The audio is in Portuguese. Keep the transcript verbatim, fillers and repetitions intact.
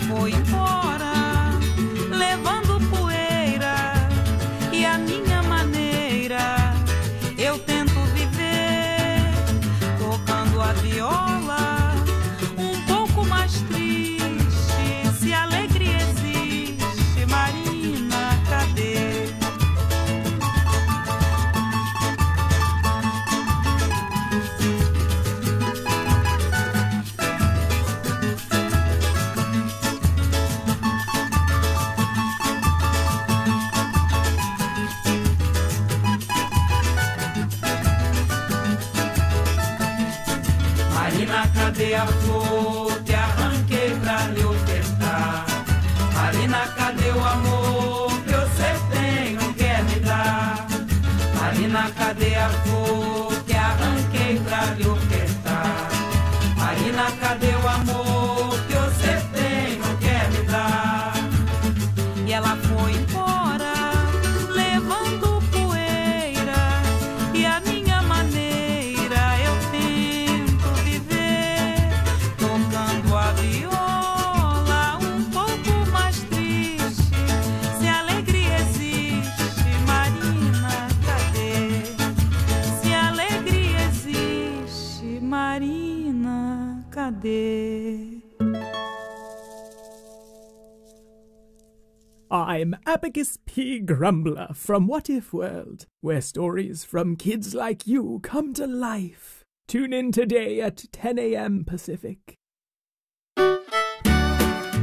foi embora, levando poeira, e a minha maneira eu tento viver, tocando a viola, um pouco mais triste. Se alegria existe, Marina, cadê? Marina, cadê a flor que arranquei pra lhe ofertar? Marina, cadê o amor que você tem, não quer me dar? Marina, cadê a flor que arranquei pra lhe ofertar? Marina, cadê o amor que você tem, não quer me dar? E ela foi embora, levando poeira, e a minha maneira eu tento viver, tocando a viola, um pouco mais triste. Se alegria existe, Marina, cadê? Se alegria existe, Marina, cadê? I'm Abacus P. Grumbler from What If World, where stories from kids like you come to life. Tune in today at ten a m Pacific.